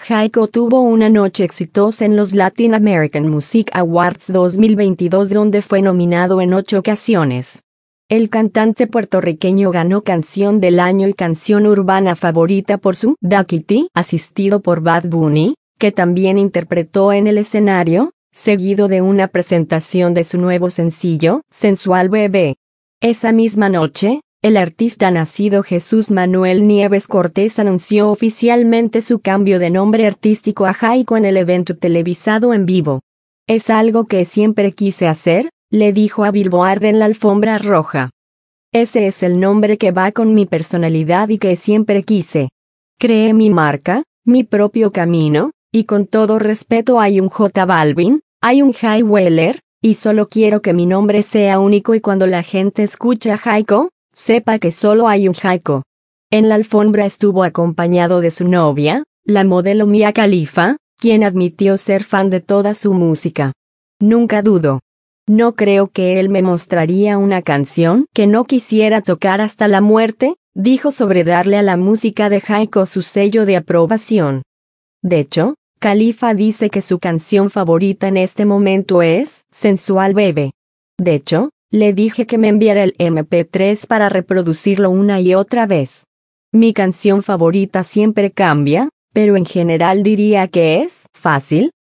Jaiko tuvo una noche exitosa en los Latin American Music Awards 2022 donde fue nominado en 8 ocasiones. El cantante puertorriqueño ganó Canción del Año y Canción Urbana Favorita por su Daquiti, asistido por Bad Bunny, que también interpretó en el escenario, seguido de una presentación de su nuevo sencillo, Sensual Bebé. Esa misma noche, el artista nacido Jesús Manuel Nieves Cortés anunció oficialmente su cambio de nombre artístico a Jaiko en el evento televisado en vivo. Es algo que siempre quise hacer, le dijo a Billboard en la alfombra roja. Ese es el nombre que va con mi personalidad y que siempre quise. Creé mi marca, mi propio camino, y con todo respeto hay un J Balvin, hay un Jai Weller, y solo quiero que mi nombre sea único y cuando la gente escuche a Jaiko, sepa que solo hay un Jaiko. En la alfombra estuvo acompañado de su novia, la modelo Mia Khalifa, quien admitió ser fan de toda su música. Nunca dudo. No creo que él me mostraría una canción que no quisiera tocar hasta la muerte, dijo sobre darle a la música de Jaiko su sello de aprobación. De hecho, Khalifa dice que su canción favorita en este momento es Sensual Bebé. De hecho, le dije que me enviara el MP3 para reproducirlo una y otra vez. Mi canción favorita siempre cambia, pero en general diría que es fácil,